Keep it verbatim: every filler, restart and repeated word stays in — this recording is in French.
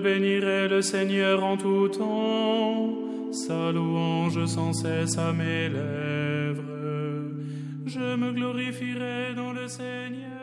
bénirai le Seigneur en tout temps, sa louange sans cesse à mes lèvres. Je me glorifierai dans le Seigneur.